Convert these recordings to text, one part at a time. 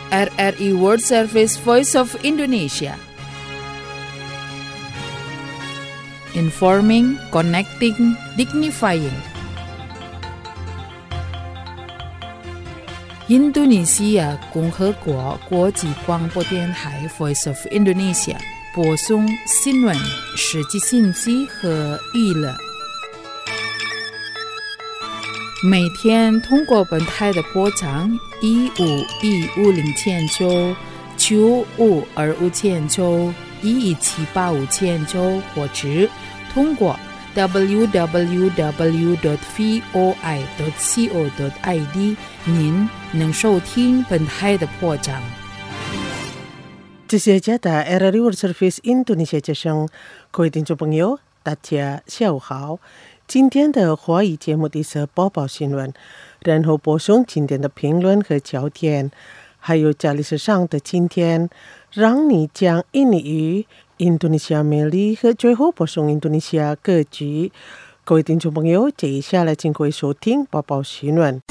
RRI World Service Voice of Indonesia. Informing, connecting, dignifying.印度尼西亚共和国国际广播电台 Voice of Indonesia 播送新闻、实际信息和娱乐。每天通过本台的波长15150千兆、9525千兆、11785千兆，或者通过 www.voi.co.id 您能收听本台的波长。 这是加拿大 RRI World Service Indonesia 之声，各位听众朋友，大家下午好。今天的华语节目第一播报新闻，然后播送今天的评论和焦点，还有在历史上的今天，让你讲印尼语、印度尼西亚魅力和最后播送印度尼西亚歌曲。各位听众朋友，接下来请各位收听播报新闻。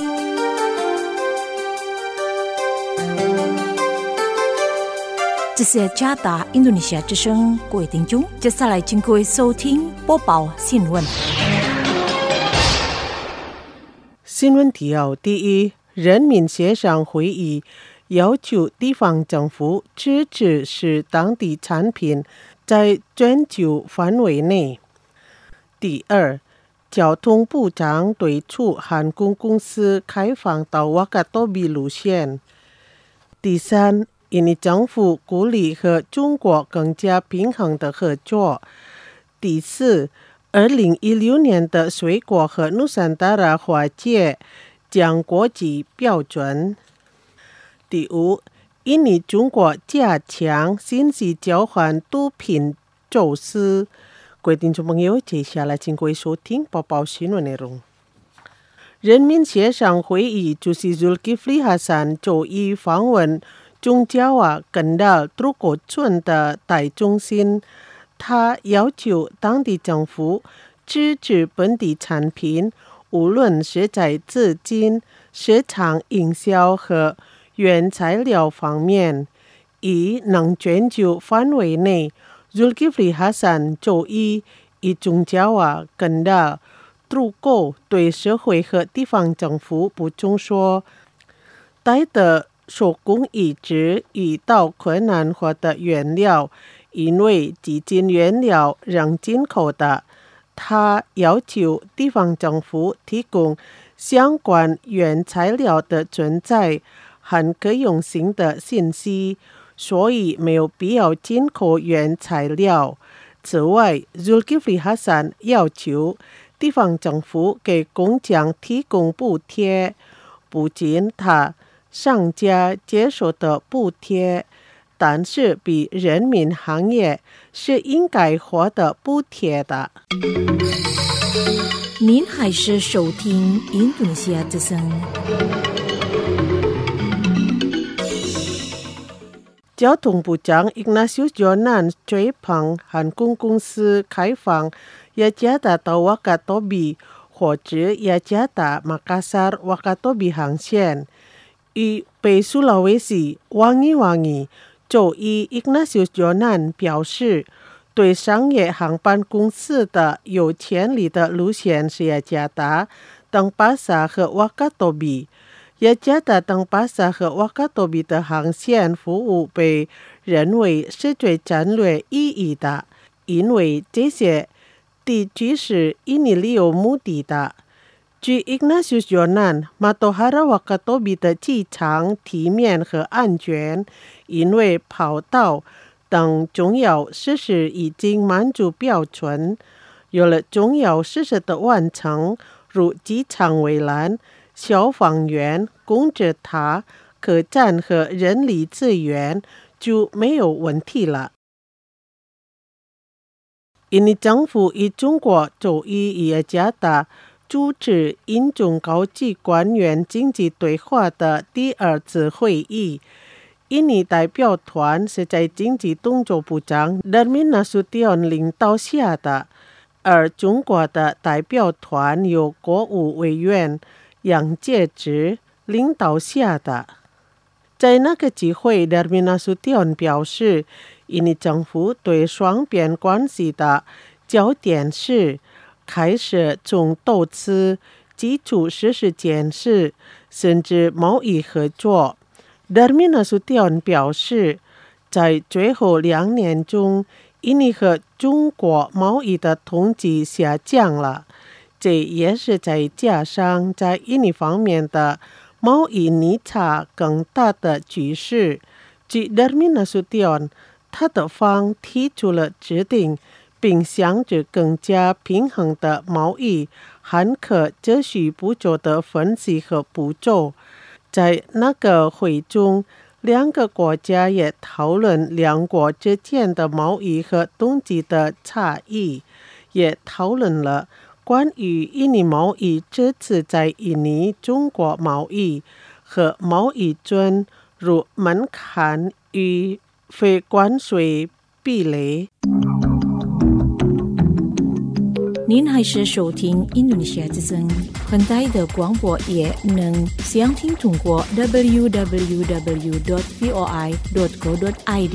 这是加拿大印度尼西亚之声，各位听众，接下来请各位收听播报新闻。 新闻提要：第一，人民协商会议要求地方政府支持使当地产品在全球范围内。第二，交通部长推出航空公司开放到瓦卡多比路线。第三，印尼政府鼓励和中国更加平衡的合作。第四，2016年的水果和努桑达拉花节将国际标准。第五，印尼中国加强信息交换毒品走私。各位听众朋友，接下来请各位收听播报新闻内容。人民协商会议主席 Zulkifli Hasan 周一访问中加瓦根达杜国村的代中心，他要求当地政府支持本地产品，无论是在资金、市场营销和原材料方面，以能全球范围内。Zulkifli Hasan 周一以中加瓦根达杜国对社会和地方政府补充说，带的手工一直遇到困难或的原料，因为基金原料仍进口的。他要求地方政府提供相关原材料的存在和可用性的信息，所以没有必要进口原材料。此外， Zulkifli Hasan 要求地方政府给工匠提供补贴，不仅他商家接受的补贴，但是比人民行业是应该获得补贴的。 您还是收听印度尼西亚之声。 交通部长 Ignatius Jonan 追捧航空公司开放雅加达到瓦卡多比或者雅加达马卡萨瓦卡多比航线。与北苏拉威西wangi周一 Ignatius Jonan 表示，对商业航班公司的有潜力的路线是雅加达、登巴萨和瓦卡多比。雅加达、登巴萨和瓦卡多比的航线服务被认为是最战略意义的，因为这些地区是印尼旅游目的的。据 Ignatius Jonan， 马多哈拉瓦卡多比的机场体面和安全，因为跑道等重要设施已经满足标准。有了重要设施的完成，如机场围栏、消防员、工作塔、客栈和人力资源，就没有问题了。印尼政府与中国周一以雅加达主持印中高级官员经济对话的第二次会议。印尼代表团是在经济动作部长 Darmin Nasution 领导下的，而中国的代表团由国务委员杨洁篪领导下的。 在那个机会，德米纳苏蒂恩表示，印尼政府对双边关系的焦点是开始从投资、基础设施建设，甚至贸易合作。德米纳苏蒂恩表示，在最后2年中，印尼和中国贸易的统计下降了，这也是再加上在印尼方面的贸易逆差更大的局势。据德米纳苏蒂恩，他的方提出了制定并向着更加平衡的贸易和可持续步骤的分析和步骤。在那个会中，2个国家也讨论两国之间的贸易和统计的差异，也讨论了关于印尼贸易这次在印尼中国贸易和贸易中如门槛与非关税壁垒。 您还是收听印度尼西亚之声，很大的广播也能详听通过 www.voi.co.id。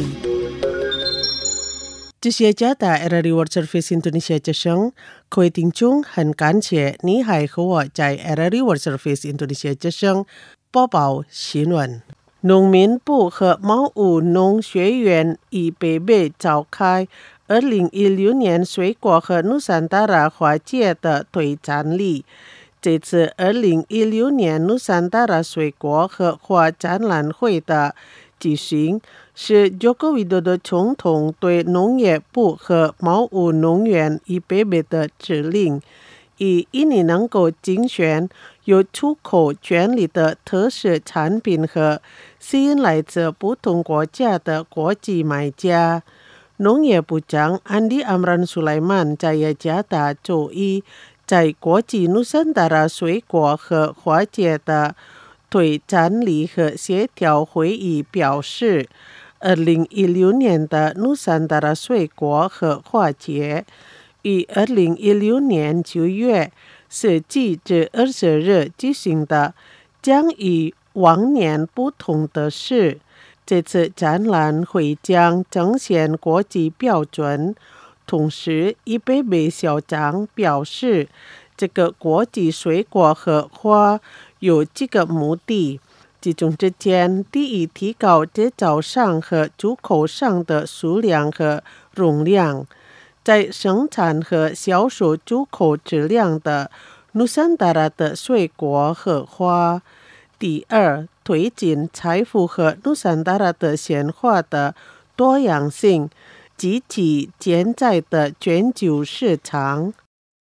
这些加大 RRI World Service Indonesia 之声，各位听众，很感谢你还和我在 RRI World Service Indonesia 之声播报新闻。农民部和茅屋农学院已北北召开2016年水果和努桑达拉花节的对展礼。这次2016年努桑达拉水果和花展览会的举行，是Joko Widodo总统对农业部和茅屋农园已北北的指令，以印尼能够竞选有出口权利的特色产品和吸引来自不同国家的国际买家。农业部长Andi Amran Sulaiman在雅加达周一在国际努桑达拉水果和花节的对展礼和协调会议表示，2016年的努桑达拉水果和花节于2016年9月17至20日举行的，将与往年不同的是，这次展览会将彰显国际标准。同时，伊贝贝校长表示，这个国际水果和花有几个目的，其中之间，第一，提高制造商和出口商的数量和容量，在生产和销售出口质量的努桑达拉的水果和花。第二，推进财富和努桑达拉的显化的多样性及其潜在的全球市场。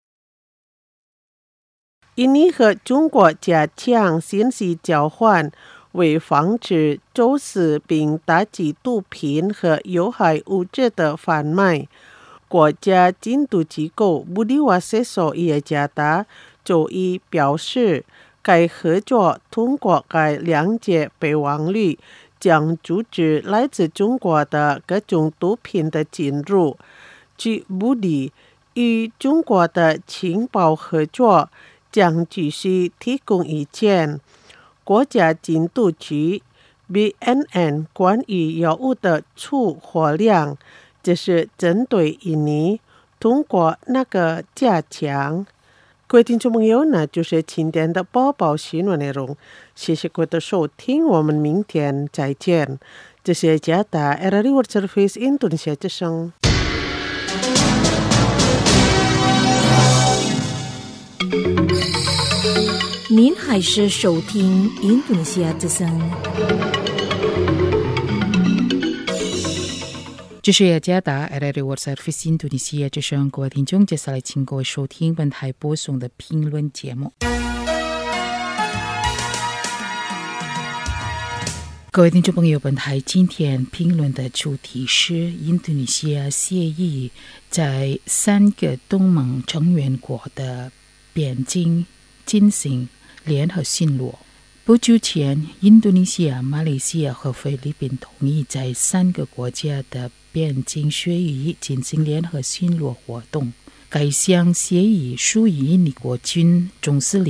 印尼和中国加强信息交换，为防止走私并打击毒品和有害物质的贩卖，国家监督机构Budi Waseso雅加达周一表示，该合作通过该2届备忘录将阻止来自中国的各种毒品的进入。据Budi，与中国的情报合作将继续提供意见。国家监督局 BNN 关于药物的出货量，这是针对印尼通过那个加强。各位听众朋友，那就是今天的播报新闻内容，谢谢各位的收听，我们明天再见。这是加达 RRI World Service Indonesia 之声。 您还是收听印度尼西亚之声。 这是雅加达 RRI World Service 印度尼西亚之声，各位听众，接下来请各位收听本台播送的评论节目。各位听众朋友，本台今天评论的主题是印度尼西亚协议在3个东盟成员国的边境进行联合巡逻。不久前，印度尼西亚、马来西亚和菲律宾同意在3个国家的边境水域进行联合巡逻活动。该项协议属于印尼国军总司令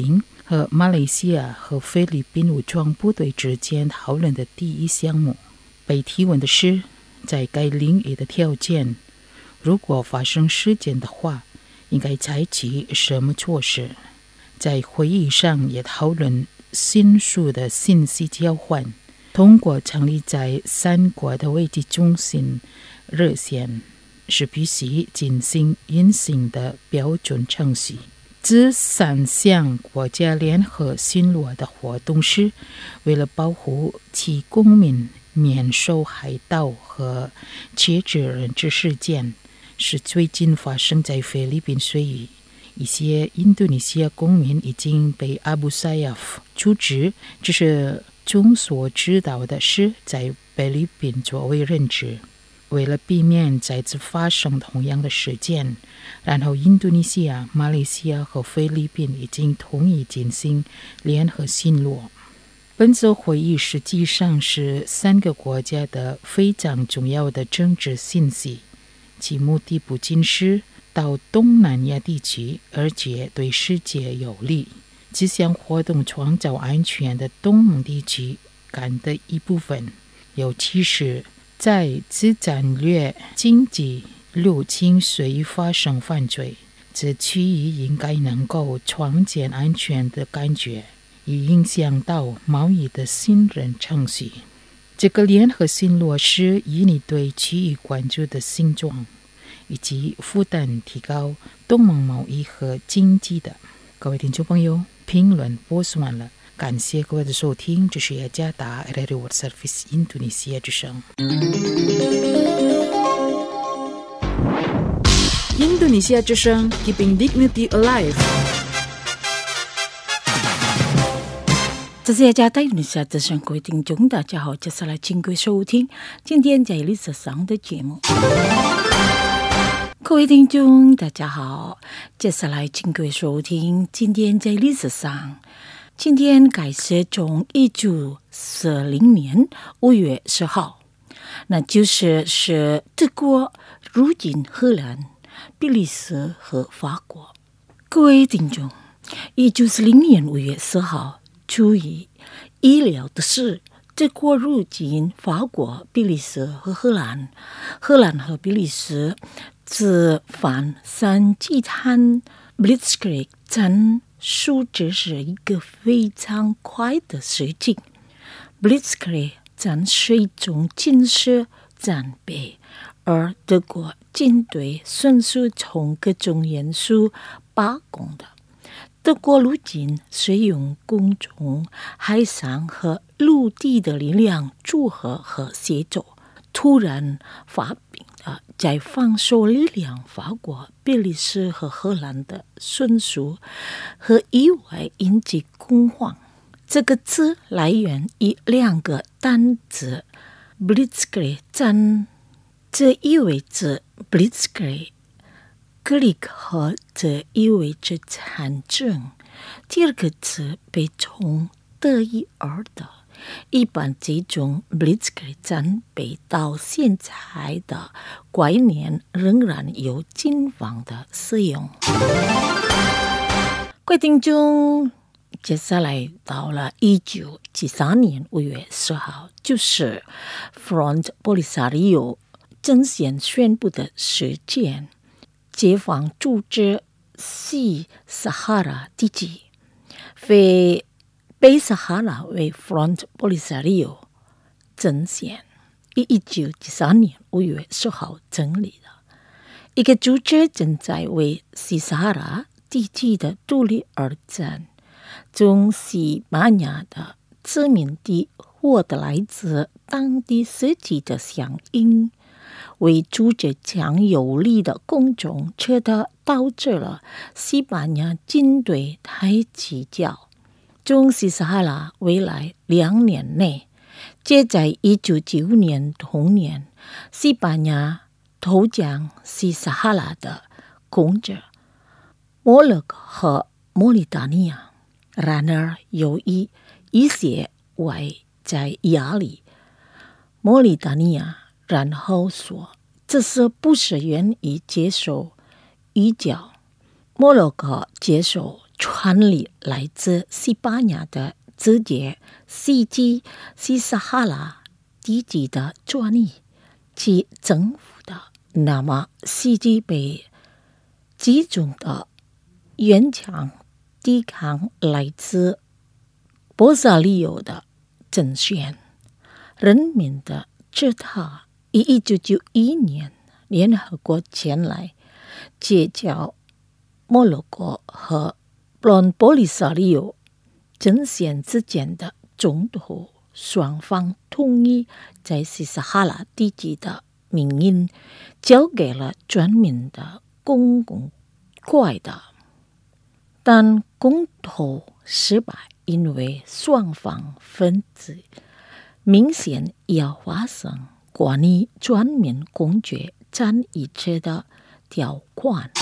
和马来西亚和菲律宾武装部队之间讨论的第一项目。被提问的是，在该领域的条件，如果发生事件的话，应该采取什么措施？在会议上也讨论迅速的信息交换，通过成立在3国的危机中心热线，是必须进行运行的标准程序。这3项国家联合巡逻的活动是为了保护其公民免受海盗和劫持人质事件，是最近发生在菲律宾水域。一些印度尼西亚公民已经被阿布萨亚夫处置，这是众所知道的事，在菲律宾作为人质。为了避免再次发生同样的事件，然后印度尼西亚、马来西亚和菲律宾已经同意进行联合巡逻。本次会议实际上是3个国家的非常重要的政治信息，其目的不仅是到东南亚地区，而且对世界有利。这项活动创造安全的东盟地区干的一部分，尤其是在自战略经济入侵水域发生犯罪，这区域应该能够创建安全的感觉，以影响到贸易的信任程序。这个联合巡逻是以你对区域关注的现状，以及负担提高东盟贸易和经济的。各位听众朋友，评论播送完了，感谢各位的收听，这是雅加达 Radio World Service 印度尼西亚之声。 印度尼西亚之声 Keeping Dignity Alive。 这是雅加达印度尼西亚之声，各位听众大家好，接下来请各位收听今天在历史上的节目。各位听众大家好，接下来请各位收听今天在历史上。今天改是从1940年5月10号，那就是德国入侵荷兰、比利时和法国。各位听众，1940年5月10号，出于意料的是，德国入侵法国、比利时和荷兰。荷兰和比利时自反三季滩 Blitzkrieg 战术只是一个非常快的事情。Blitzkrieg 战是一种军事战备，而德国军队迅速从各种元素把控的。德国陆军是用空中、海上和陆地的力量组合和协作，突然发兵的在防守力量法国、比利时和荷兰的迅速和意外引起恐慌。这个字来源于2个单词 Blitzkrieg 战，这意味着 Blitzkrieg Krieg 和这意味着战争。第2个词被从德语而的，一般这种 Blitzkrieg 战备到现在的概念仍然有警方的使用。各位听众，接下来到了1973年5月10号，就是 Front Polisario 阵线宣布的事件。解放组织西撒哈拉地区非北撒哈拉为 Front Polisario 阵线，于1973年5月10号成立了。一个组织正在为西撒哈拉地区的独立而战，从西班牙的殖民地获得来自当地实际的响应，为组织强有力的公众车的导致了西班牙军队太计较。中西撒哈拉未来2年内，即在1995年同年，西班牙投降西撒哈拉的控制摩洛哥和莫里达尼亚。然而，由于一些外在压力，莫里达尼亚然后说这是不是愿意接受移交。摩洛哥接受船里来自西班牙的直接袭击西撒哈拉地区的专利及政府的，那么袭击被集中的顽强抵抗来自波萨利欧的政权。人民的直到1991年联合国前来结交摩洛哥和波利萨利欧阵线之间的冲突，双方同意在西撒哈拉地区的命运交给了专门的公共会的，但公投失败，因为双方分歧明显要发生关于专门公决占一切的条款。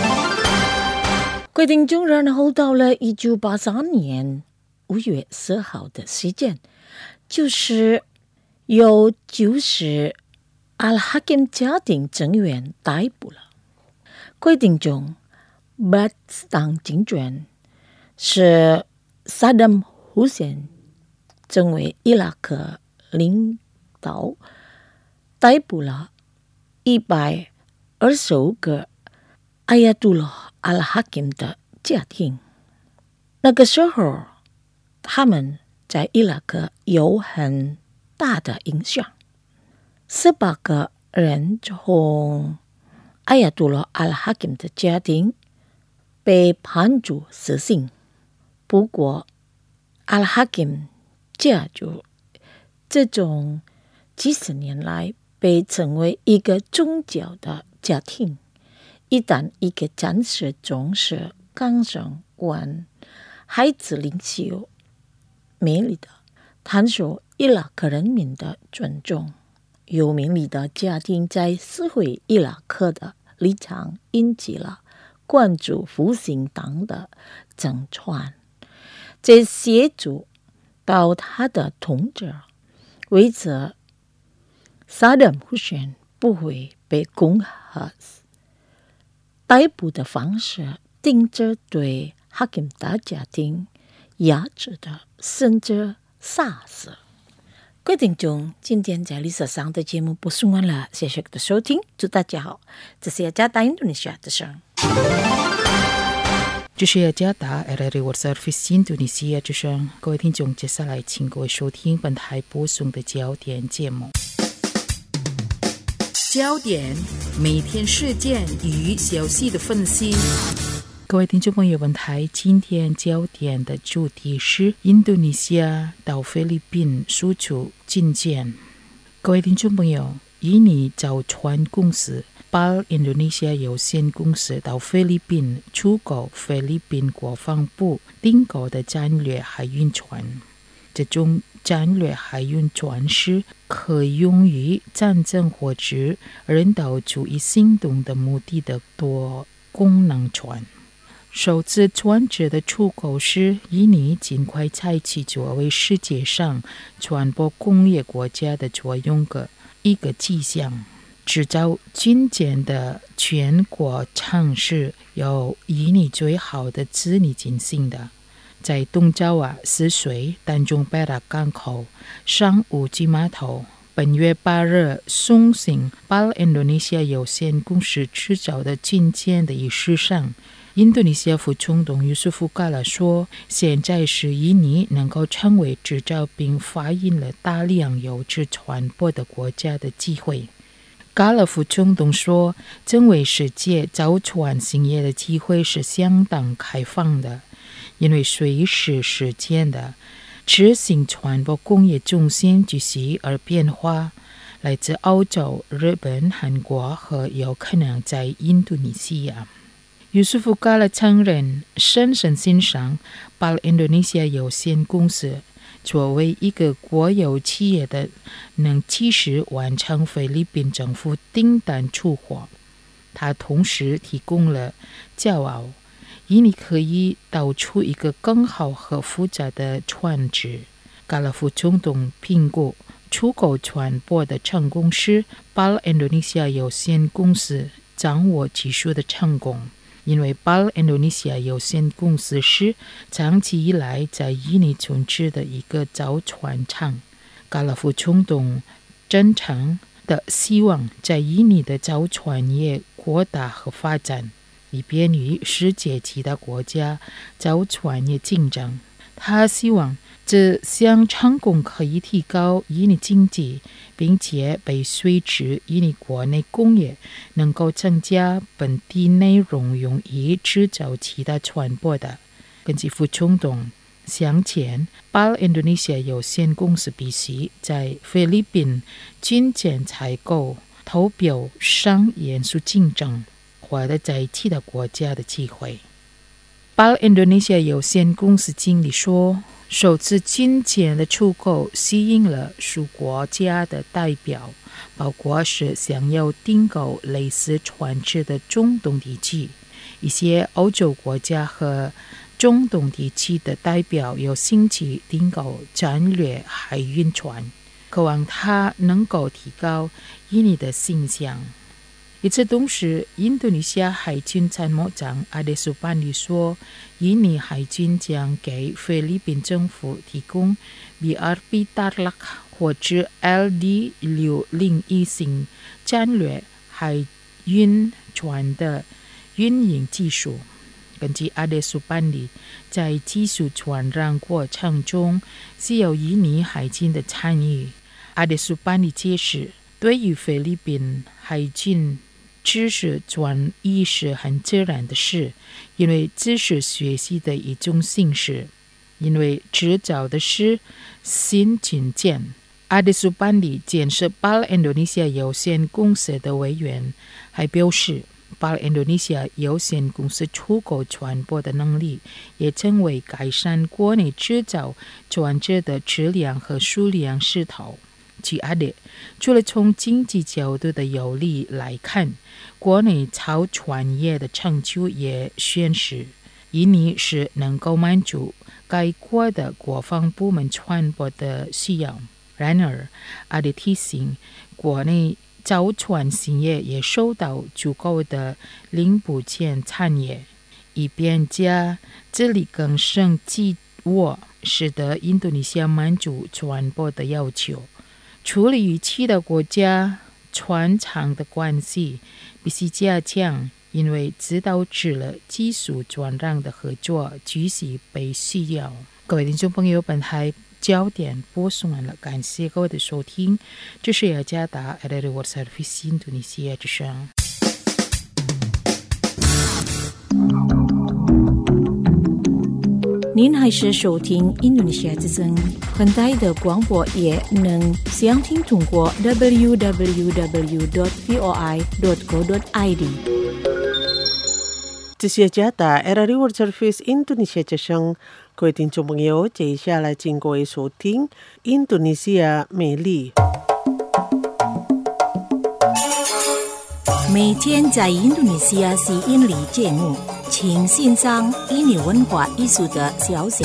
规定中，然后到了1983年5月10号的时间，就是有90阿拉哈金家庭成员逮捕了。规定中，巴斯坦政权是萨达姆·胡塞恩成为伊拉克领导，逮捕了125个阿亚杜拉阿拉哈金的家庭。那个时候，他们在伊拉克有很大的影响。18个人从阿亚杜拉阿拉哈金的家庭被判处死刑。不过，阿拉哈金家族这种几十年来被称为一个宗教的家庭。一旦一个战士总是刚生完孩子领袖美丽的探索伊拉克人民的尊重，有名利的家庭在撕毁伊拉克的立场引起了关注复兴党的争传，这协助到他的统治，为此萨达姆·胡塞恩不会被攻吓。逮捕的方式定着对哈金大家庭压制的，甚至杀死。各位听众，今天在历史上的节目播送完了，谢谢各位的收听，祝大家好，这是雅加达印度尼西亚之声。 这是雅加达 RRI World Service 印度尼西亚之声。各位听众，接下来请各位收听本台播送的焦点节目。 焦点，每天事件与消息的分析。 各位听众朋友，本台今天焦点的主题是印度尼西亚到菲律宾输出军舰。各位听众朋友，印尼造船公司 BAL Indonesia 有限公司到菲律宾出口菲律宾国防部订购的战略海运船，这种战略海运船是可用于战争或者人道主义行动的目的的多功能船。首次船只的出口是印尼尽快采取作为世界上船舶工业国家的作用的一个迹象。制造军舰的全国厂是由印尼最好的资历进行的。在东爪哇、泗水、丹中贝拉港口、商务机码头，本月8日送行 BAL Indonesia 有限公司制造的军舰的仪式上，印度尼西亚副总统尤苏夫·嘎拉说，现在是印尼能够成为制造并发现了大量优质船舶的国家的机会。嘎拉副总统说，成为世界造船行业的机会是相当开放的，因为随时世界的执行船舶工业中心继续而变化，来自澳洲、日本、韩国和有可能在印度尼西亚。尤苏夫·嘎拉承认，深深欣赏 BAL Indonesia 有限公司作为一个国有企业的能及时完成菲律宾政府订单出货。他同时提供了骄傲，印尼可以导出一个更好和复杂的船只。嘎拉副总统评估出口船舶的成功是 BAL Indonesia 有限公司掌握技术的成功。 因为 BAL Indonesia 有限公司是长期以来在印尼从事的一个造船厂。高尔夫总统真诚的希望在印尼的造船业扩大和发展，以便与世界其他国家造船业竞争。他希望这项成功可以提高印尼经济，并且被随着印尼国内工业能够增加本地内容用于制造其他船舶的。根据副总统向前 BAL Indonesia 有限公司必须在菲律宾军舰采购、投标上严肃竞争，获得在其他国家的机会。BAL Indonesia 有限公司经理说，首次军舰的出口吸引了数国家的代表，包括是想要订购类似船只的中东地区。一些欧洲国家和中东地区的代表有兴趣订购战略海运船，渴望它能够提高印尼的形象。与此同时，印度尼西亚海军参谋长阿德苏班里说，印尼海军将给菲律宾政府提供 BRP Tarlac 或者 LD601 型战略海运船的运营技术。根据阿德苏班里，在技术传让过程中是有印尼海军的参与。阿德苏班里解释，对于菲律宾海军知识转移是很自然的事，因为知识学习的一种形式，因为制造的是新军舰。阿德苏班里建设 BAL Indonesia 有限公司的委员还表示， BAL Indonesia 有限公司出口船舶的能力也成为改善国内制造船只的质量和数量势头。据阿德，除了从经济角度的有利来看，国内造船业的成就也显示，印尼是能够满足该国的国防部门船舶的需要。然而，阿德提醒，国内造船行业也受到足够的零部件产业，以便将这里更胜其我，使得印度尼西亚满足船舶的要求。处理与其他国家船厂的关系必须加强，因为这导致了技术转让的合作继续被需要。各位听众朋友，本台焦点播送完了，感谢各位的收听。这是雅加达 RRI World Service 印度尼西亚之声。 您还是收听印度尼西亚之声，本台的广播也能详听通过 www.voi.co.id。 这是加达 RRI World Service 印度尼西亚之声，各位听众朋友，接下来请各位收听印度尼西亚美丽。 每天在印度尼西亚是印尼节目，请欣赏印尼文化艺术的消息。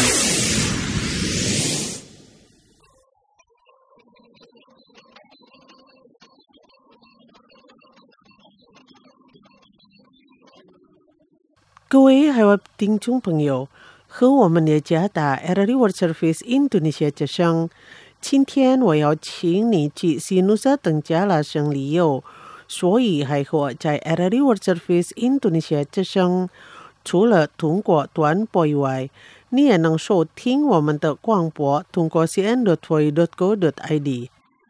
各位海外听众朋友，和我们的加达 RRI World Service 印度尼西亚之声，今天我要请你去西努萨登加拉省旅游，所以还和在 RRI World Service 印度尼西亚之声，除了通过短波以外，你也能收听我们的广播，通过 cn.voi.co.id。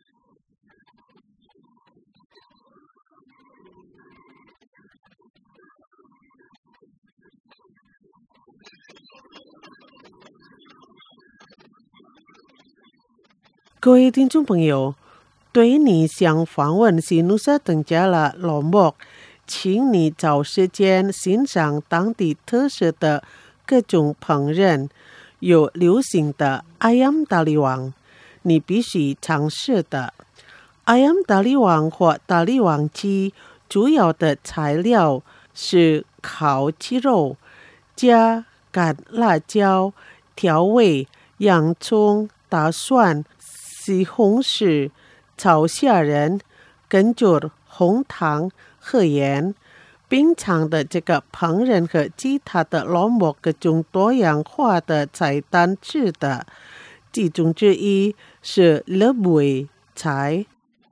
各位听众朋友，对你想访问西努萨登加拉罗莫，请你找时间欣赏当地特色的各种烹饪，有流行的 ayam taliwang， 你必须尝试的。ayam taliwang 或taliwang鸡主要的材料是烤鸡肉，加干辣椒、调味、洋葱、大蒜、西红柿、炒虾仁、根据红糖和盐， 冰场的这个烹饪和其他的罗姆各种多样化的菜单吃的，其中之一是勒梅菜。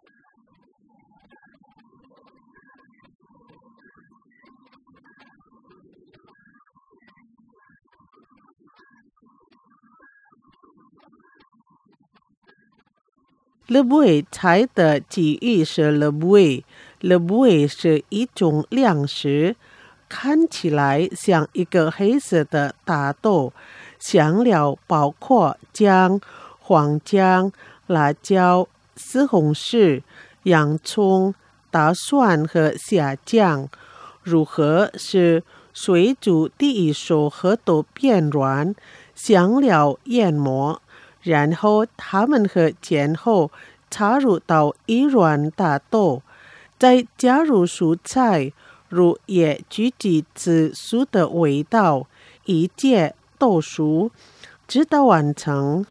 勒梅菜的记忆是勒梅。勒梅是一种粮食，看起来像一个黑色的大豆，香料包括姜、黄姜、辣椒、西红柿、洋葱、大蒜和虾酱。如何使水煮第一手核桃变软，香料研磨，然后它们和煎后插入到一软大豆，再加入蔬菜，如野橘子紫苏的味道，一切豆熟，直到完成。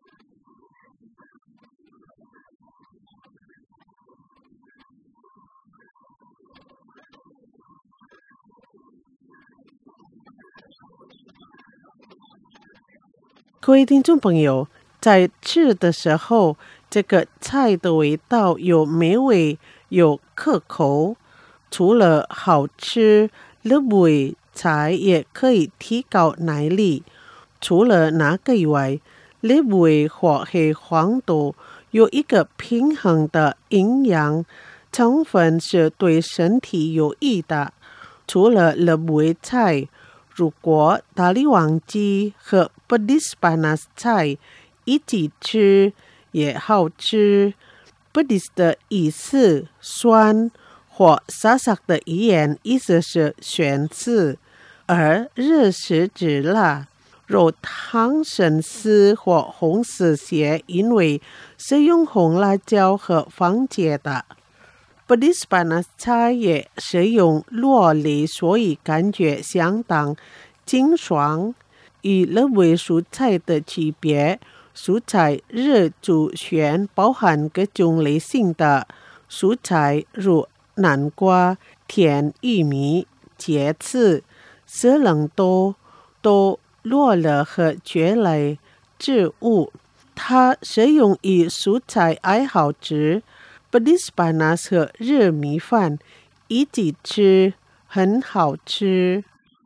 各位听众朋友，在吃的时候，这个菜的味道有美味有可口。除了好吃，勒梅菜也可以提高耐力。除了那个以外，勒梅或黑黄豆有一个平衡的营养成分是对身体有益的。除了勒梅菜，如果大力王鸡和pedis panas菜一起吃也好吃。pedis 的意思酸，或sasak 的语言意思是咸刺，而热是指辣。肉汤生丝或红丝蟹因为是用红辣椒和番茄的。pedis panas菜也是用萝莉，所以感觉相当清爽。与勒梅蔬菜的区别，蔬菜热煮选包含各种类型的蔬菜，如南瓜、甜玉米、茄子、色冷豆、罗勒和蕨类植物。它是用于蔬菜爱好者。pedis panas 和热米饭一起吃很好吃。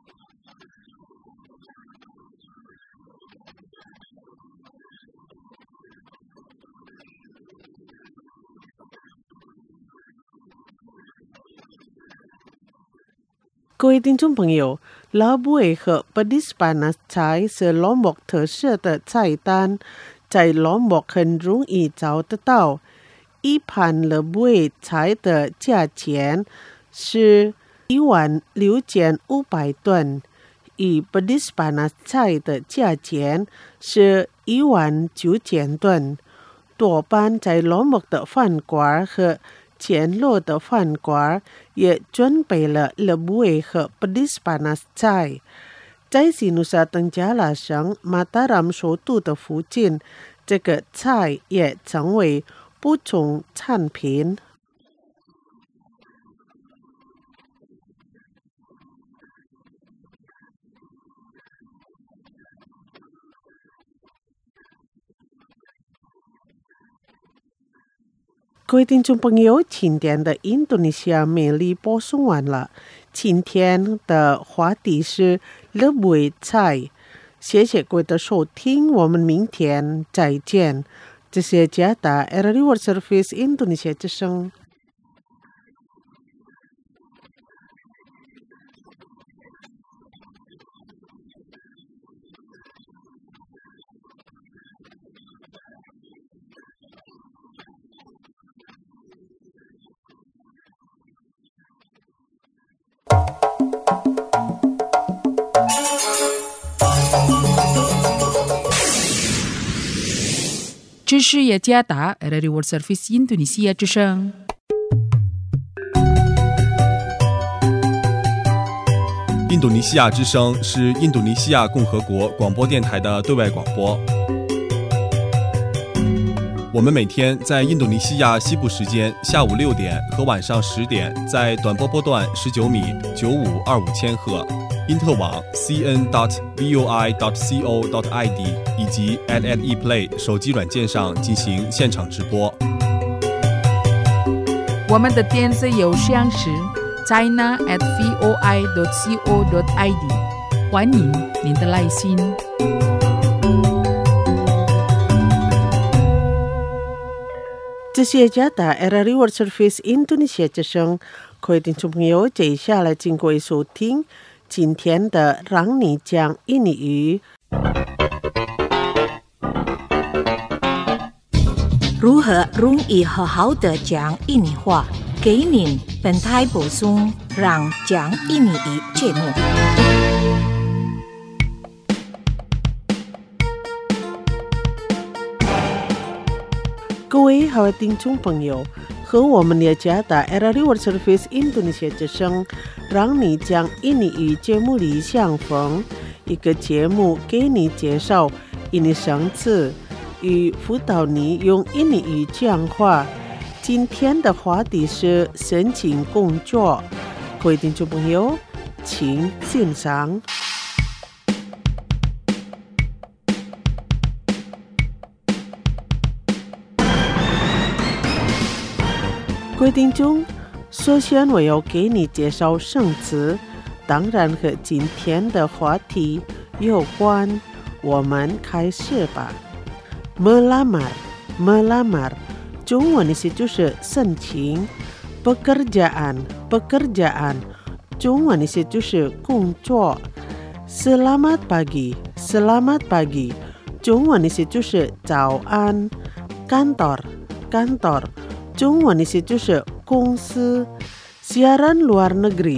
各位听众朋友，勒梅和 pedis panas 菜是罗姆特色的菜单，在罗姆很容易找得到。一盘勒梅菜的价钱是16500吨，而 pedis panas 菜的价钱是19000吨。多半在罗姆的饭馆和前路的饭馆也准备了勒梅和 pedis panas 菜。在西努沙登加拉省马达ram首都的附近，这个菜也成为补充产品。各位听众朋友，今天的印度尼西亚美丽播送完了。今天的话题是勒梅菜。谢谢各位的收听，我们明天再见。这是加达 RRI World Service 印度尼西亚之声。 这是雅加达 RRI World Service 印度尼西亚之声。 印度尼西亚之声是印度尼西亚共和国广播电台的对外广播。 我们每天在印度尼西亚西部时间下午6点和晚上10点，在短波波段19米9525千赫，因特网 cn.voi.co.id 以及 @eplay 手机软件上进行现场直播。 我们的电子邮箱是 china@voi.co.id， 欢迎您的来信。 这是加达 RRI World Service Indonesia 之声，各位听众朋友，接下来请各位收听今天的让你讲印尼语。 如何容易好好的讲印尼话？给您本台播送让讲印尼语节目。 各位好的听众朋友，和我们的加达 RRI World Service Indonesia 之声让你讲印尼语节目里相逢，一个节目给你介绍印尼生词与辅导你用印尼语讲话。今天的话题是申请工作，各位听众朋友，请欣赏。各位听众，首先我要给你介绍生词，当然和今天的话题有关。我们开始吧。melamar 中文意思就是申请。pekerjaan 中文意思就是工作。selamat pagi 中文意思就是早安。kantor 中文意思就是公司。siaran luar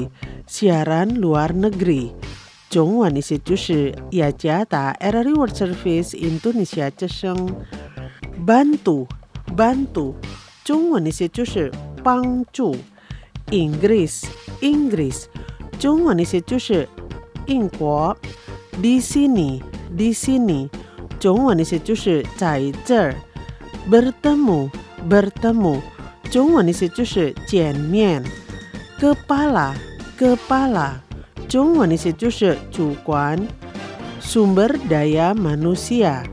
negeri 中文意思就是雅加达 RRI World Service Indonesia 之声。bantu 中文意思就是帮助。Inggris 中文意思就是英国。di sini 中文意思就是在这儿。bertemu 中文意思就是见面。kepala 中文意思就是主管。sumber daya manusia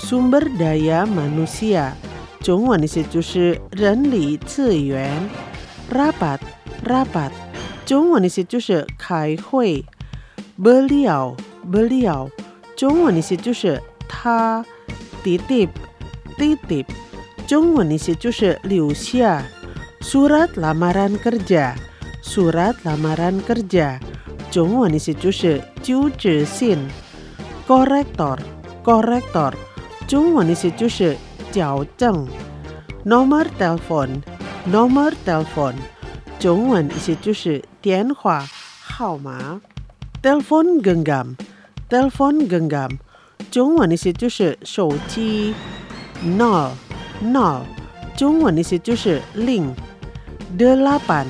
中文意思就是人力资源。rapat 中文意思就是开会。beliau 中文意思就是他。titip 中文意思就是留下。surat lamaran kerja 中文意思就是就职信。korektor 中文意思就是矫正。nomor telepon 中文意思就是电话号码。telepon genggam 中文意思就是手机。nol 中文意思就是0。delapan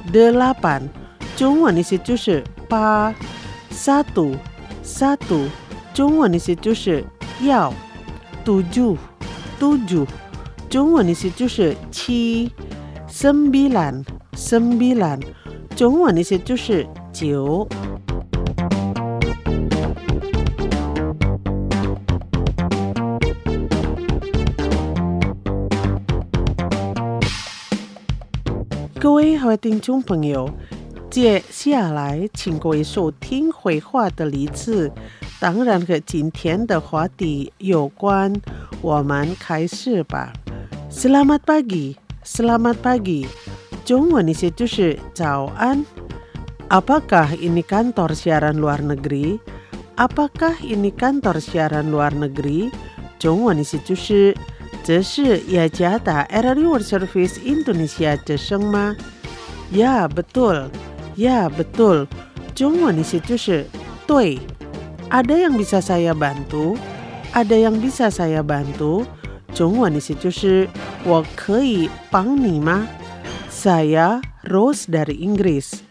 中文意思就是8。satu 中文意思就是要。7中文意思就是7。9中文意思就是9。各位好的听众朋友，接下来请各位收听绘画的例子，当然和今天的话题有关。我们开始吧。Selamat pagi 中文意思就是早安。Apakah ini kantor siaran luar negeri 中文意思就是这是雅加达 RRI World Service Indonesia 之声吗？ Ya betul 中文意思就是对。Ada yang bisa saya bantu 中文意思就是我可以帮你吗？ Saya Rose dari Inggris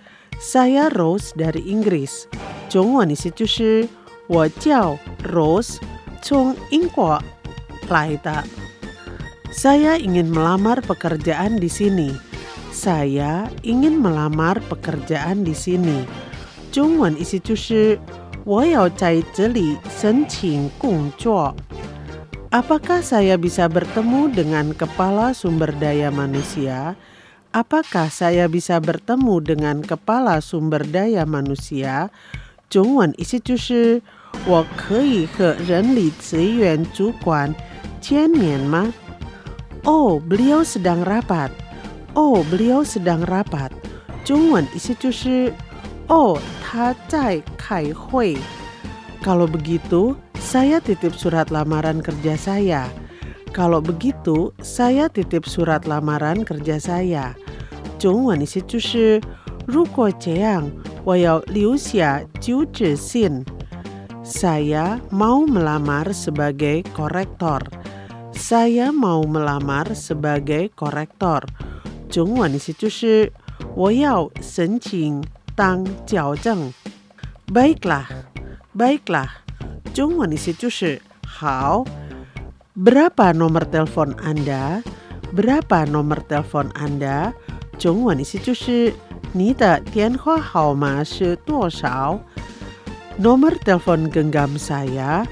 中文意思就是我叫 Rose 从英国来的。 Saya ingin melamar pekerjaan di sini. Saya ingin melamar pekerjaan di sini. 中文意思就是我要在这里申请工作。Apakah saya bisa bertemu dengan kepala sumber daya manusia? Apakah saya bisa bertemu dengan kepala sumber daya manusia? 中文意思就是我可以和人力资源主管见面吗？ Oh, beliau sedang rapat. Oh, beliau sedang rapat. 中文意思就是哦，他在开会。Kalau begitu, saya titip surat lamaran kerja saya. Kalau begitu, saya titip surat lamaran kerja saya. 中文意思就是如果这样，我要留下就职信。Saya mau melamar sebagai korektor. Saya mau melamar sebagai korektor. 中文意思就是我要申请当校正。Baiklah, baiklah. 中文意思就是好。Berapa nomor telepon Anda? Berapa nomor telepon Anda? 中文意思就是你的电话号码是多少？ Nomor telepon genggam saya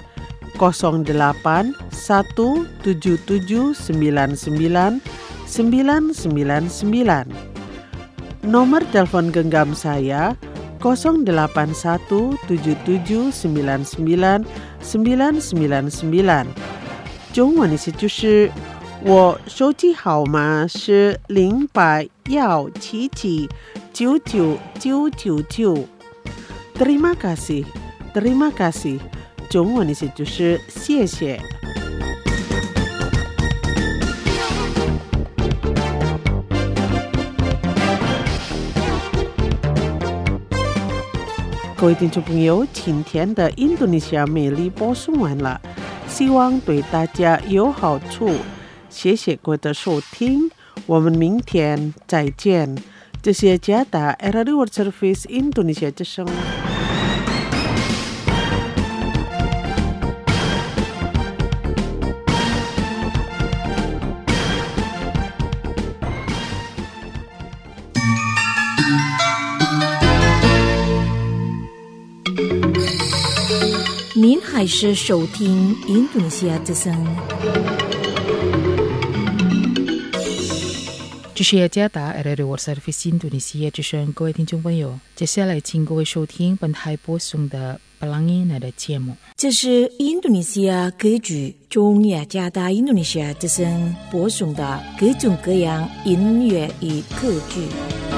0817799999. Nomor telepon genggam saya 0817799999。中文意思就是我手机号码是0817799999。Terima kasih, terima kasih. 中文意思就是谢谢。各位听众朋友，今天的印度尼西亚美丽播送完了，希望对大家有好处。谢谢各位的收听，我们明天再见。这是加达 RRI World Service Indonesia 之声。 您还是收听印度尼西亚之声。 这是雅加达 RRI World Service 印度尼西亚之声，各位听众朋友，接下来请各位收听本台播送的Pelangi Nada节目。 这是印度尼西亚歌剧中雅加达印度尼西亚之声播送的各种各样音乐与歌剧。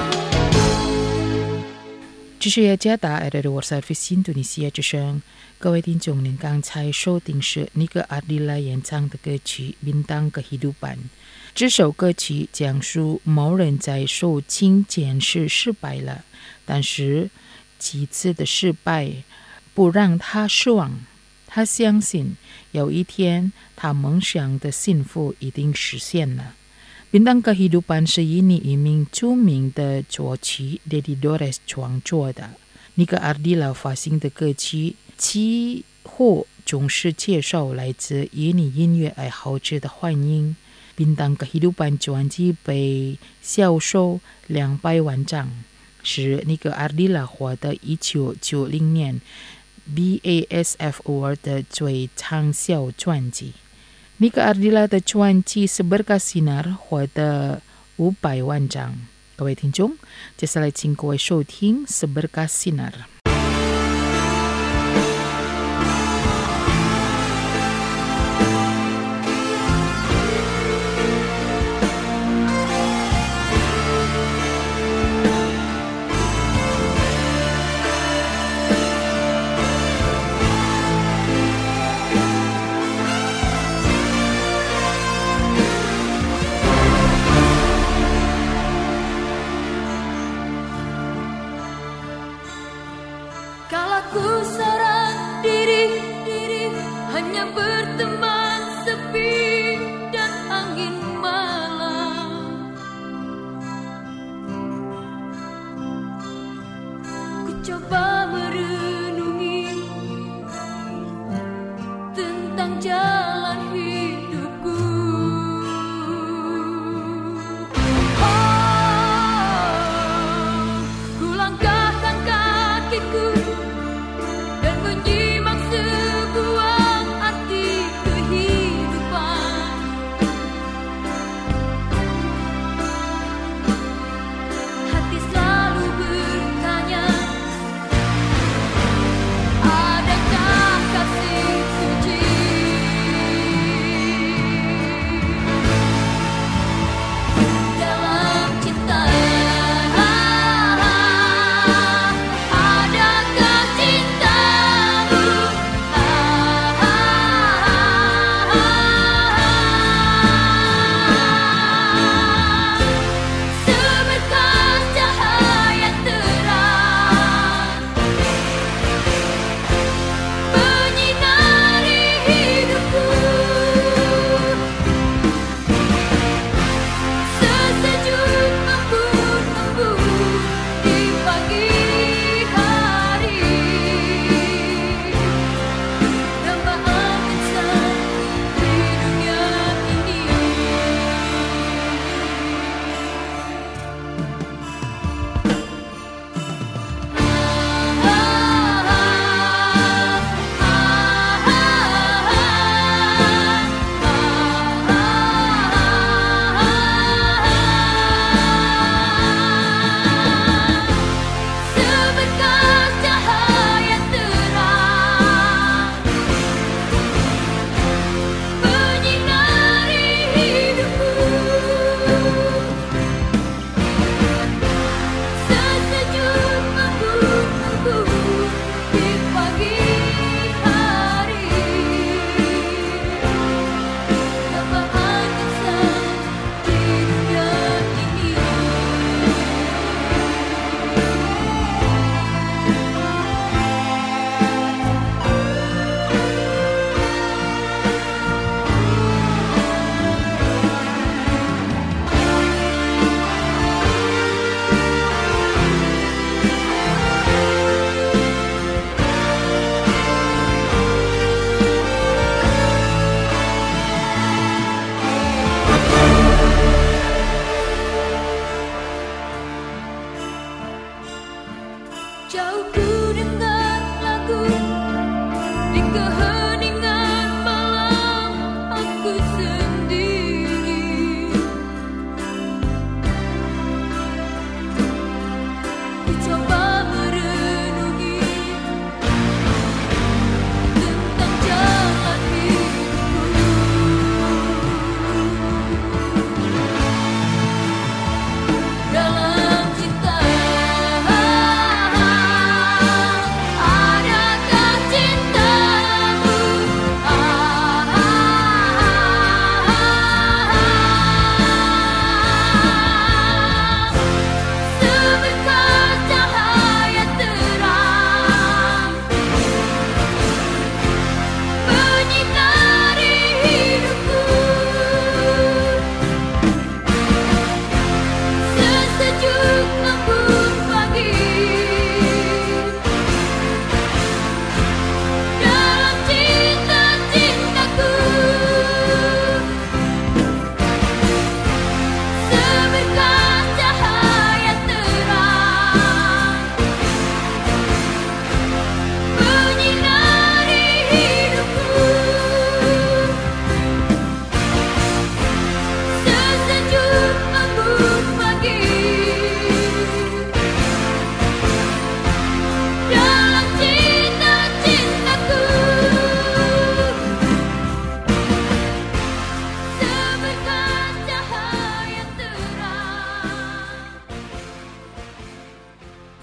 这是雅加达 RRI World Service 印度尼西亚之声，各位听众，您刚才收听是Nike Ardila演唱的歌曲《Bintang Kehidupan》。这首歌曲讲述某人在受亲检时失败了，但是几次的失败不让他失望。他相信有一天他梦想的幸福一定实现了。Bintang Kehidupan 是印尼一名著名的作曲 Dedi Dores 创作的。Nike Ardila 发行的歌曲期货总是介绍来自印尼音乐爱好者的欢迎。Bintang Kehidupan 专辑被销售200万张，是Nike Ardila获得1990年 BASF Award 的最畅销专辑。Nike Ardila 的专辑Seberkas Sinar 获得500万张。各位听众，接下来请各位收听Seberkas Sinar。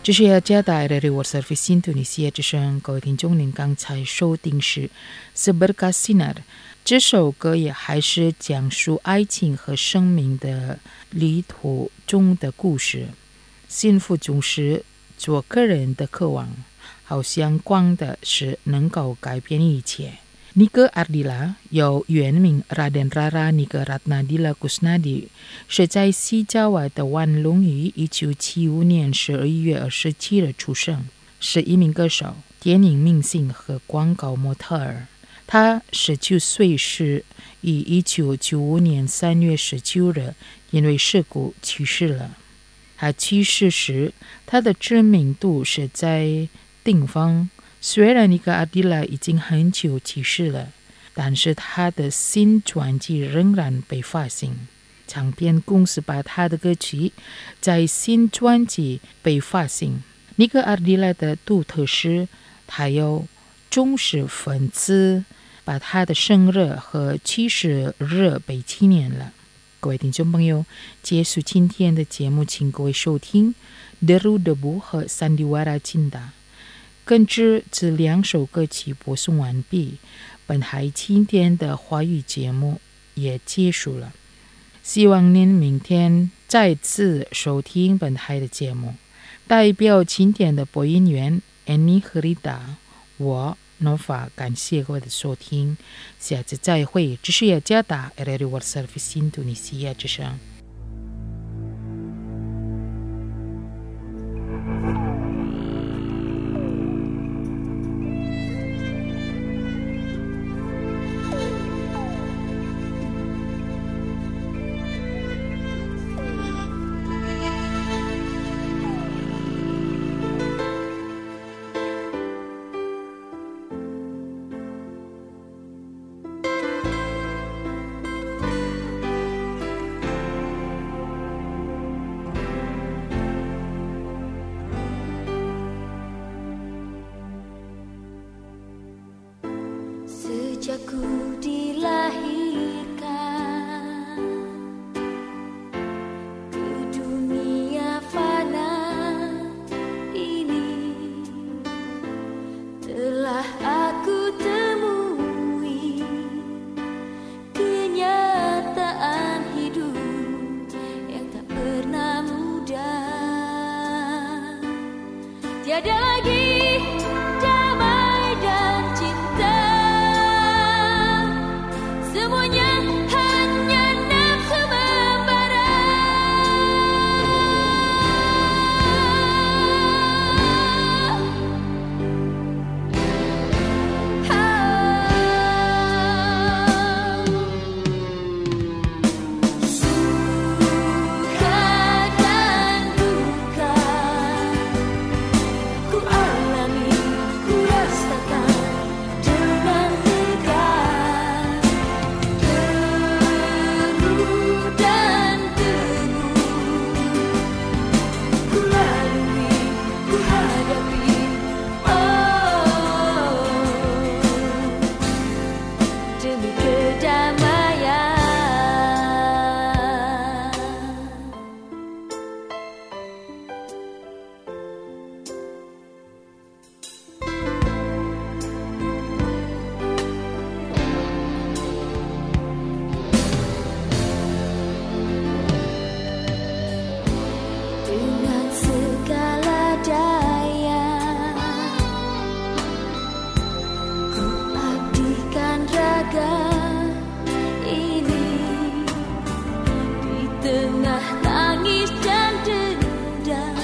这是要加大 RRI World Service Indonesia 之声，各位听众，您刚才收听是 Seberkas Sinar， 这首歌也还是讲述爱情和生命的旅途中的故事。幸福总是做个人的渴望，好像光的是能够改变一切。Nike Ardila 有原名 Raden Rara Nike Ratnadila Kusnadi， 是在西爪哇的万隆于1975年12月27日出生，是一名歌手、电影明星和广告模特儿。他19岁时于1995年3月19日因为事故去世了。他去世时，他的知名度是在顶峰。虽然Nike Ardila已经很久去世了，但是他的新专辑仍然被发行。唱片公司把他的歌曲在新专辑被发行。Nike Ardila的独特是，他有忠实粉丝，把他的生日和去世日被纪念了。各位听众朋友，结束今天的节目，请各位收听 Deru Debu 和 Sandiwara Cinta。跟着这两首歌曲播送完毕，本台今天的华语节目也结束了。希望您明天再次收听本台的节目。代表今天的播音员 Annie 和 Rita， 我 Nova 感谢各位的收听，下次再会。这是雅加达 RRI World Service Indonesia 之声。 Sejak ku dilahirkan ke dunia fana ini, telah aku temui kenyataan hidup yang tak pernah mudah. Tiada lagi damai dan cinta, semuanya hanya nafsu membara. Suka dan duka ku alami, ku rasakan dengan tegar. Deru dan debu ku lalui, ku hadapi, oh, demi kedamaian. Dengan segala daya ku abdikan raga ini, di tengah tangis dan dendam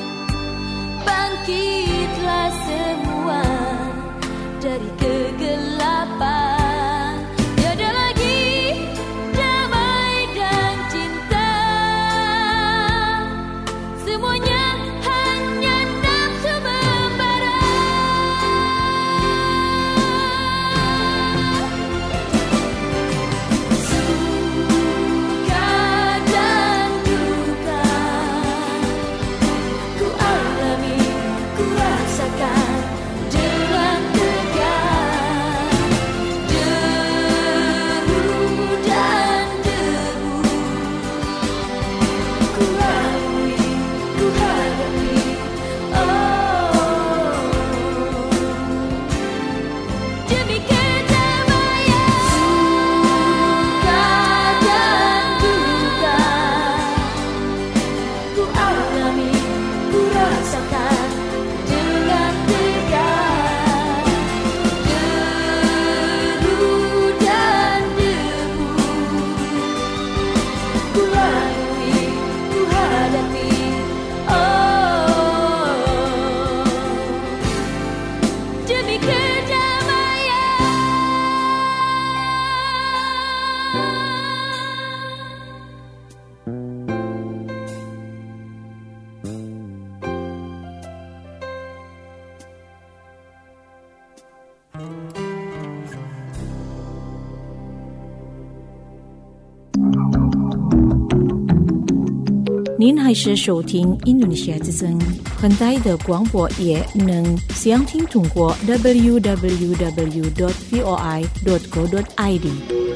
bangkitlah semua dari kegelapan. Tiada lagi damai dan cinta, semuanya hanya nafsu membara. Suka dan duka ku alami, ku rasakan dengan tegar. 您还是收听印度尼西亚之声，很大的广播也能详听通过 www.voi.co.id。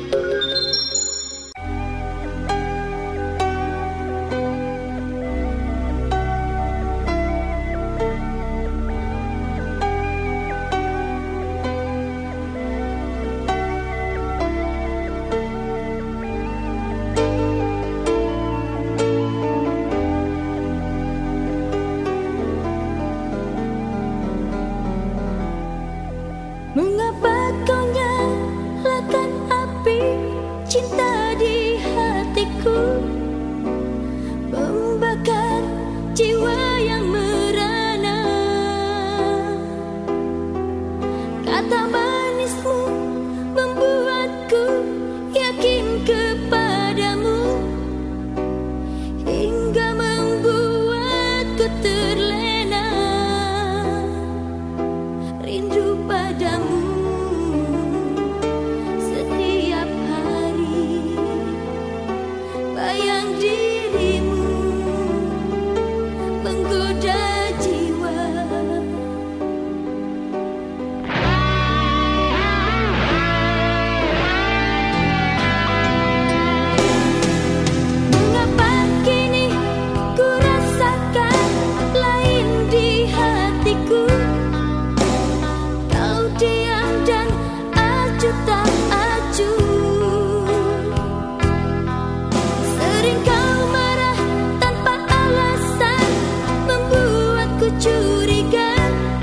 Mengapa kau nyalakan api cinta di hatiku, membakar jiwa yang merana. Kata manismu membuatku yakin kepadamu, hingga membuatku terlena rindu padamu. Setiap hari bayang dirimu menggoda jiwa. Mengapa kini ku rasakan lain di hatiku? Kau diam dan acuh tak acuh. Sering kau marah tanpa alasan, membuatku curiga.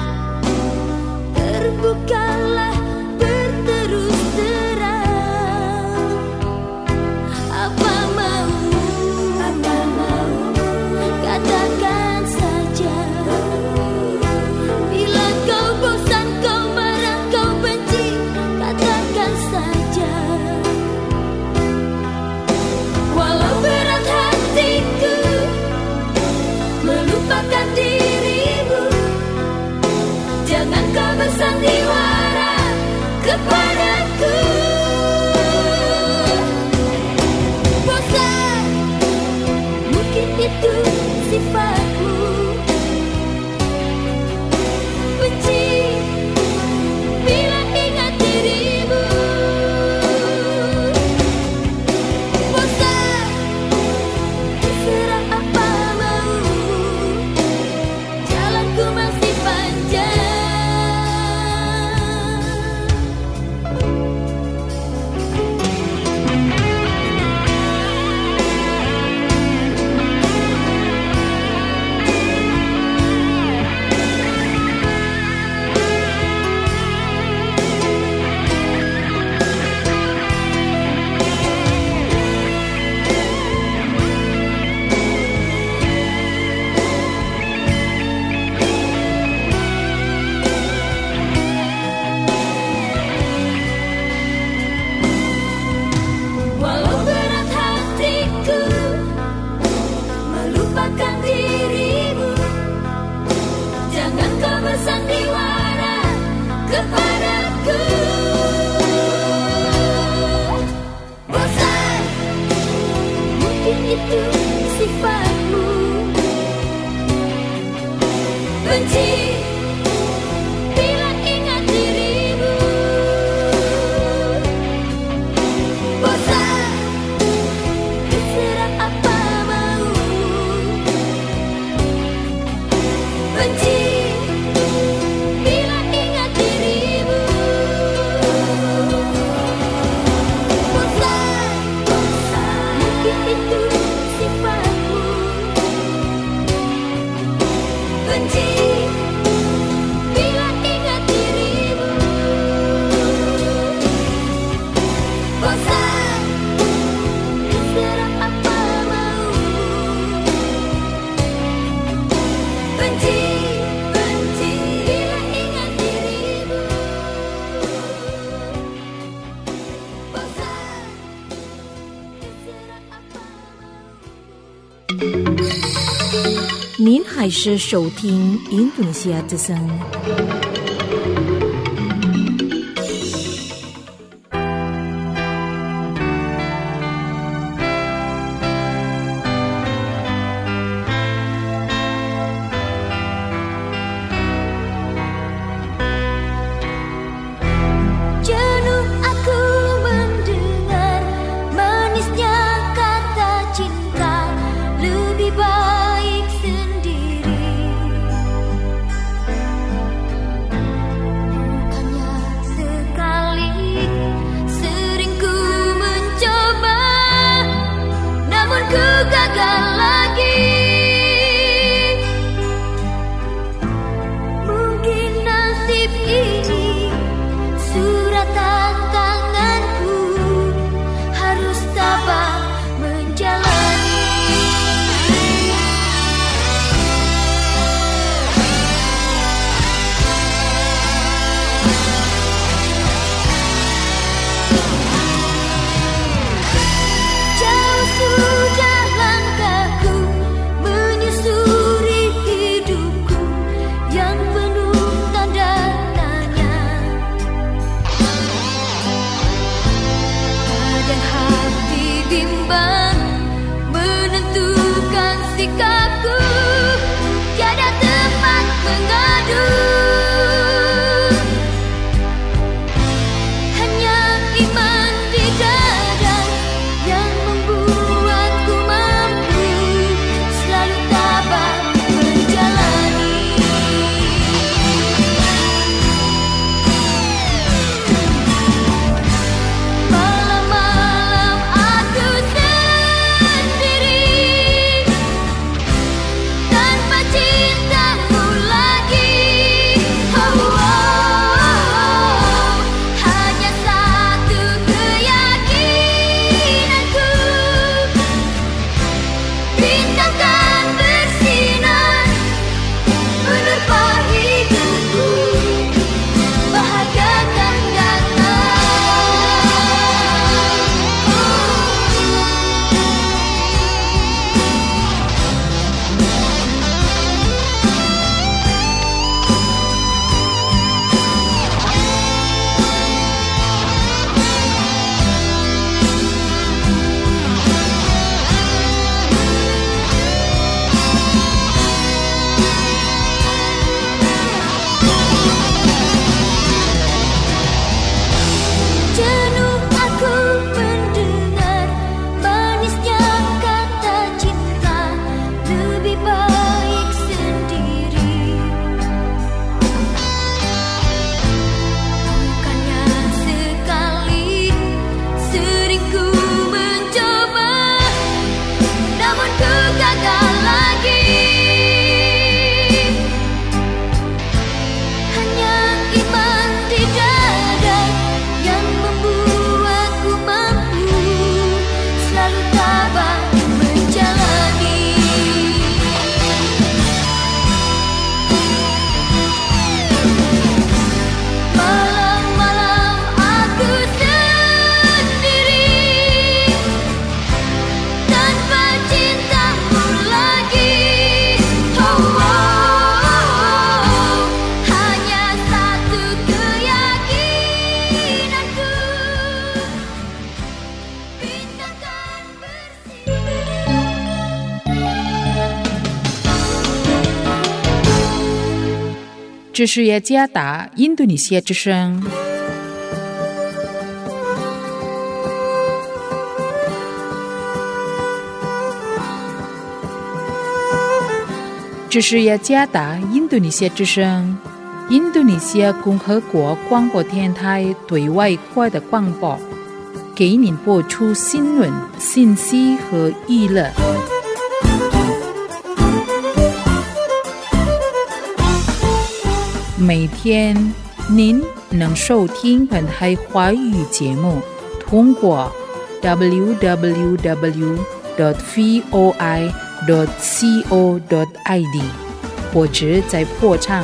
Terbukalah berterus terang. Apa maumu? Katakan saja. Bila kau bosan, kau marah, kau benci, katakan saja. Walau berat hatiku melupakan dirimu, jangan kau bersandiwara kepadaku. Bosan, mungkin itu sifatmu. Benci bila ingat dirimu. Bosan, terserah apa maumu, jalanku masih panjang. Walau berat hatiku melupakan dirimu, jangan kau bersandiwara kepadaku. Bosan, mungkin itu sifatmu. Benci bila ingat dirimu. Bosan, terserah apa maumu. Benci bila ingat dirimu. Bosan, mungkin itu sifatmu. Benci bila ingat dirimu. Bosan, terserah apa maumu. Benci bila ingat dirimu. Bosan, terserah apa maumu. 您还是收听印度尼西亚之声。 Manisnya kata cinta lebih baik sendiri. Bukannya sekali, sering ku mencoba, namun ku gagal lagi. Mungkin nasib ini suratan tanganku, harus tabah menjalani. Jauh sudah langkahku menyusuri hidupku yang penuh tanda tanya. Kadang hati bimbang menentukan sikapku, tiada tempat mengadu. Hanya iman di dada yang membuatku mampu selalu tabah menjalani. Malam-malam aku sendiri tanpa cintamu lagi. Oh, oh, oh. Hanya satu keyakinanku, bintang kan bersinar menerpa hidupku, bahagia kan datang. Jenuh aku mendengar manisnya kata cinta lebih baik sendiri. Bukannya sekali, sering ku mencoba, namun ku gagal lagi. Hanya iman di dada yang membuatku mampu selalu tabah menjalani. Malam-malam aku sendiri tanpa cintamu lagi. Oh, oh, oh. Hanya satu keyakinanku, bintang kan bersinar. 这是雅加达印度尼西亚之声。这是雅加达印度尼西亚之声，印度尼西亚共和国广播电台对外国的广播，给您播出新闻、信息和娱乐。每天您能收听本台华语节目，通过 www.voi.co.id 或者在波长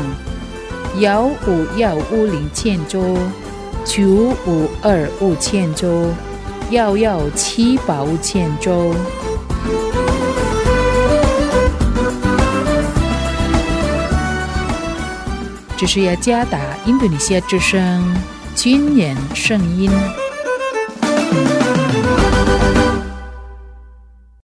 15150千兆、9525千兆、11785千兆。这是雅加达印度尼西亚之声军人声音。